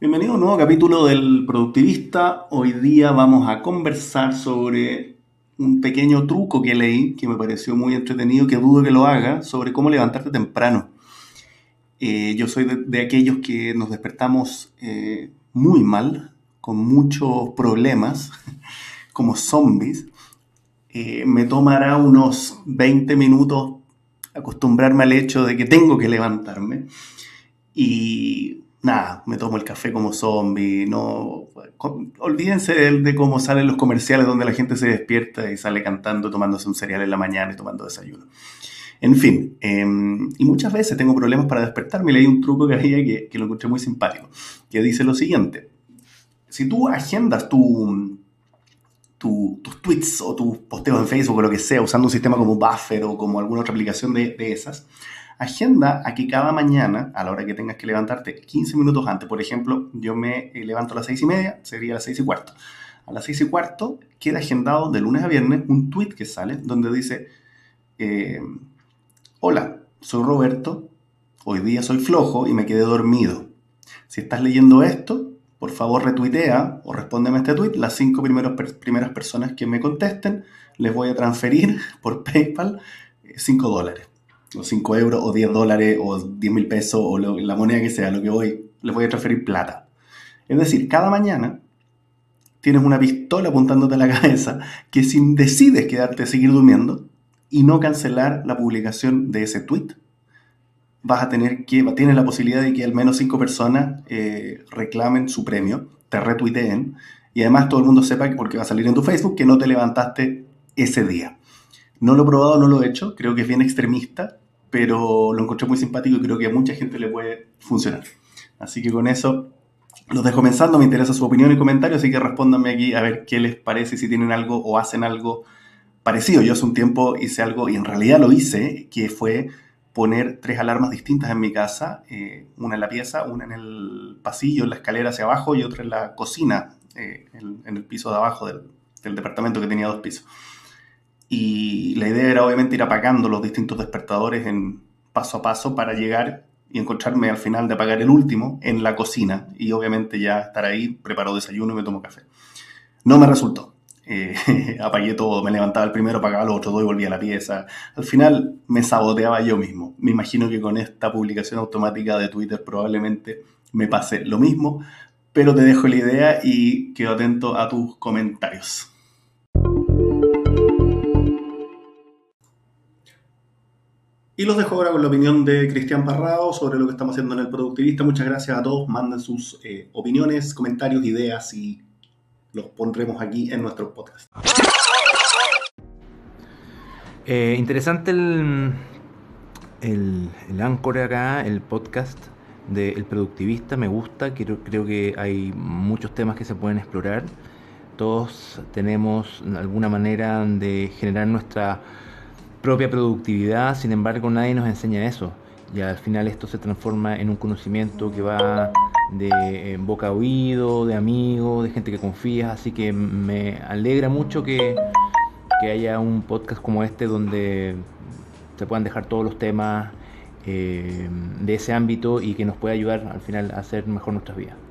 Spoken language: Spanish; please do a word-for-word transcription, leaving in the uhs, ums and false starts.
Bienvenido a un nuevo capítulo del Productivista. Hoy día vamos a conversar sobre un pequeño truco que leí que me pareció muy entretenido, que dudo que lo haga, sobre cómo levantarte temprano. Eh, yo soy de, de aquellos que nos despertamos eh, muy mal, con muchos problemas, como zombies. Eh, me tomará unos veinte minutos acostumbrarme al hecho de que tengo que levantarme. Y nada, me tomo el café como zombie, no... Olvídense de, de cómo salen los comerciales donde la gente se despierta y sale cantando, tomándose un cereal en la mañana y tomando desayuno. En fin, eh, y muchas veces tengo problemas para despertarme. Leí un truco que había que, que lo encontré muy simpático, que dice lo siguiente. Si tú agendas tu, tu, tus tweets o tus posteos en Facebook o lo que sea, usando un sistema como Buffer o como alguna otra aplicación de, de esas, agenda a que cada mañana, a la hora que tengas que levantarte, quince minutos antes, por ejemplo, yo me levanto a las seis y media, sería a las seis y cuarto. A las seis y cuarto queda agendado de lunes a viernes un tweet que sale donde dice, eh, hola, soy Roberto, hoy día soy flojo y me quedé dormido. Si estás leyendo esto, por favor retuitea o respóndeme a este tweet. Las cinco primeros, primeras personas que me contesten, les voy a transferir por PayPal cinco dólares. O cinco euros, o diez dólares, o diez mil pesos, o lo, la moneda que sea, lo que voy, les voy a transferir plata. Es decir, cada mañana tienes una pistola apuntándote a la cabeza que si decides quedarte a seguir durmiendo y no cancelar la publicación de ese tweet, vas a tener que, tienes la posibilidad de que al menos cinco personas eh, reclamen su premio, te retuiteen, y además todo el mundo sepa, que, porque va a salir en tu Facebook, que no te levantaste ese día. No lo he probado, no lo he hecho, creo que es bien extremista, pero lo encontré muy simpático y creo que a mucha gente le puede funcionar. Así que con eso los dejo pensando, me interesa su opinión y comentario, así que respóndanme aquí a ver qué les parece, si tienen algo o hacen algo parecido. Yo hace un tiempo hice algo, y en realidad lo hice, que fue poner tres alarmas distintas en mi casa, eh, una en la pieza, una en el pasillo, en la escalera hacia abajo, y otra en la cocina, eh, en, en el piso de abajo del, del departamento que tenía dos pisos. Y la idea era obviamente ir apagando los distintos despertadores en paso a paso para llegar y encontrarme al final de apagar el último en la cocina y obviamente ya estar ahí, preparo desayuno y me tomo café. No me resultó. Eh, apagué todo, me levantaba el primero, apagaba los otros dos y volvía a la pieza. Al final me saboteaba yo mismo. Me imagino que con esta publicación automática de Twitter probablemente me pase lo mismo, pero te dejo la idea y quedo atento a tus comentarios. Y los dejo ahora con la opinión de Cristian Parrado sobre lo que estamos haciendo en el Productivista. Muchas gracias a todos. Manden sus eh, opiniones, comentarios, ideas y los pondremos aquí en nuestro podcast. Eh, interesante el, el, el Anchor acá, el podcast de El Productivista. Me gusta, creo, creo que hay muchos temas que se pueden explorar. Todos tenemos alguna manera de generar nuestra propia productividad, sin embargo nadie nos enseña eso, y al final esto se transforma en un conocimiento que va de boca a oído, de amigos, de gente que confías, así que me alegra mucho que, que haya un podcast como este donde se puedan dejar todos los temas eh, de ese ámbito y que nos pueda ayudar al final a hacer mejor nuestras vidas.